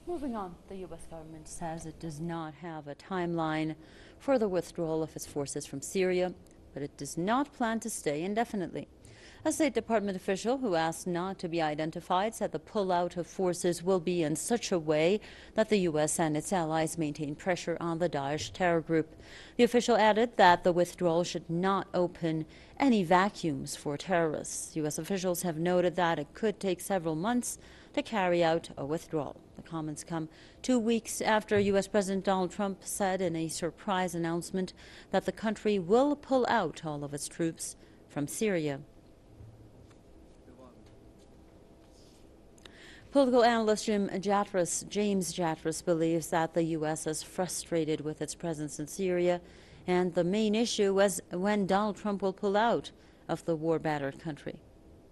Moving on, the U.S. government says it does not have a timeline for the withdrawal of its forces from Syria, but it does not plan to stay indefinitely. A State Department official who asked not to be identified said the pullout of forces will be in such a way that the U.S. and its allies maintain pressure on the Daesh terror group. The official added that the withdrawal should not open any vacuums for terrorists. U.S. officials have noted that it could take several months to carry out a withdrawal. The comments come 2 weeks after U.S. President Donald Trump said in a surprise announcement that the country will pull out all of its troops from Syria. Political analyst James Jatras believes that the U.S. is frustrated with its presence in Syria, and the main issue was when Donald Trump will pull out of the war-battered country.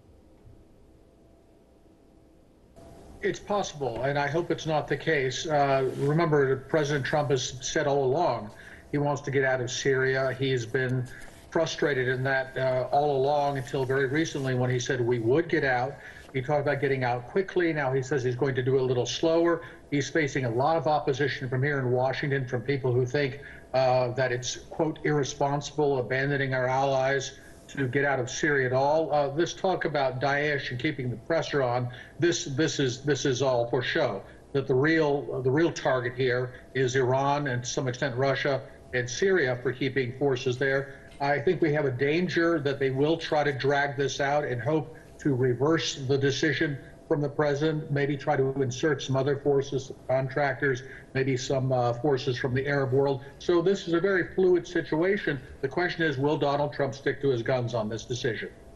It's possible, and I hope it's not the case. Remember, President Trump has said all along he wants to get out of Syria. He's been frustrated in that all along until very recently when he said we would get out. He talked about getting out quickly. Now he says he's going to do it a little slower. He's facing a lot of opposition from here in Washington from people who think that it's, quote, irresponsible, abandoning our allies to get out of Syria at all. This talk about Daesh and keeping the pressure on, this is all for show. That the real target here is Iran and to some extent Russia and Syria for keeping forces there. I think we have a danger that they will try to drag this out and hope to reverse the decision from the president, maybe try to insert some other forces, contractors, maybe some forces from the Arab world. So this is a very fluid situation. The question is, will Donald Trump stick to his guns on this decision?